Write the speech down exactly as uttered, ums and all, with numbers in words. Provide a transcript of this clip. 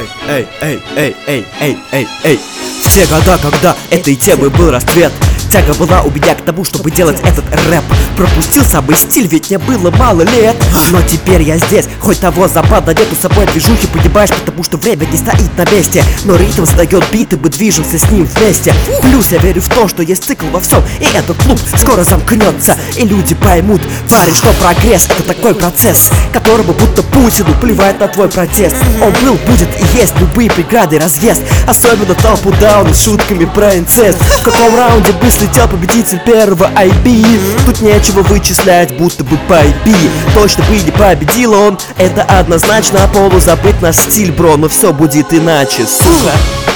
Эй, эй, эй, эй, эй, эй, эй, эй. В те года, когда этой темы был расцвет, тяга была у меня к тому, чтобы делать этот рэп. Пропустил самый стиль, ведь мне было мало лет. Но теперь я здесь, хоть того запада нету с собой движухи, понимаешь, потому что время не стоит на месте. Но ритм задает бит, и мы движемся с ним вместе. Плюс я верю в то, что есть цикл во всем, и этот клуб скоро замкнется, и люди поймут, парень, что прогресс — это такой процесс, которому будто Путину плевать на твой протест. Он был, будет и есть любые преграды разъезд, особенно толпу дауна с шутками про инцест. В каком раунде бы слетел победитель первого ай би? Тут нечего вычислять, будто бы по ай пи. Точно бы не победил он, это однозначно. Полузабыт наш стиль, бро, но все будет иначе, сука.